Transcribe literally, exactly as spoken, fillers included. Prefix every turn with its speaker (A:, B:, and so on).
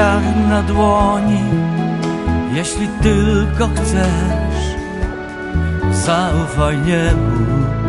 A: jak na dłoni. Jeśli tylko chcesz, zaufaj niemu.